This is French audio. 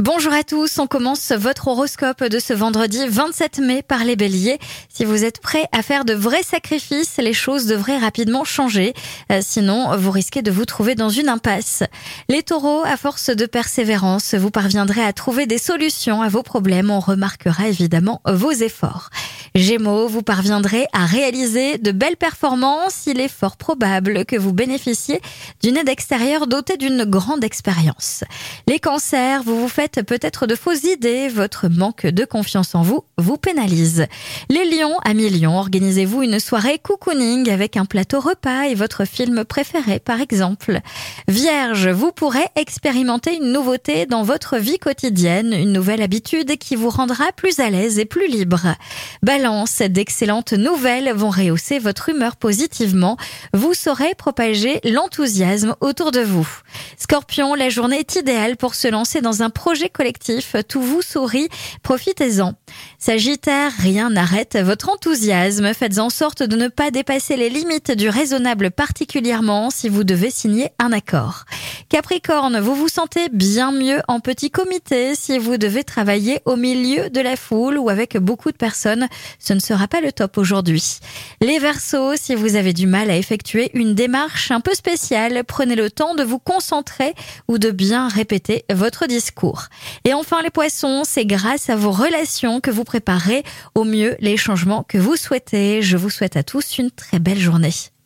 Bonjour à tous, on commence votre horoscope de ce vendredi 27 mai par les béliers. Si vous êtes prêts à faire de vrais sacrifices, les choses devraient rapidement changer. Sinon, vous risquez de vous trouver dans une impasse. Les taureaux, à force de persévérance, vous parviendrez à trouver des solutions à vos problèmes. On remarquera évidemment vos efforts. Gémeaux, vous parviendrez à réaliser de belles performances. Il est fort probable que vous bénéficiez d'une aide extérieure dotée d'une grande expérience. Les cancers, vous vous faites peut-être de fausses idées. Votre manque de confiance en vous vous pénalise. Les lions, amis lions, organisez-vous une soirée cocooning avec un plateau repas et votre film préféré par exemple. Vierge, vous pourrez expérimenter une nouveauté dans votre vie quotidienne, une nouvelle habitude qui vous rendra plus à l'aise et plus libre. Balance, d'excellentes nouvelles vont rehausser votre humeur positivement. Vous saurez propager l'enthousiasme autour de vous. Scorpion, la journée est idéale pour se lancer dans un projet collectif. Tout vous sourit, profitez-en. Sagittaire, rien n'arrête votre enthousiasme. Faites en sorte de ne pas dépasser les limites du raisonnable, particulièrement si vous devez signer un accord. Capricorne, vous vous sentez bien mieux en petit comité. Si vous devez travailler au milieu de la foule ou avec beaucoup de personnes, ce ne sera pas le top aujourd'hui. Les Verseaux, si vous avez du mal à effectuer une démarche un peu spéciale, prenez le temps de vous concentrer ou de bien répéter votre discours. Et enfin les Poissons, c'est grâce à vos relations que vous préparez au mieux les changements que vous souhaitez. Je vous souhaite à tous une très belle journée.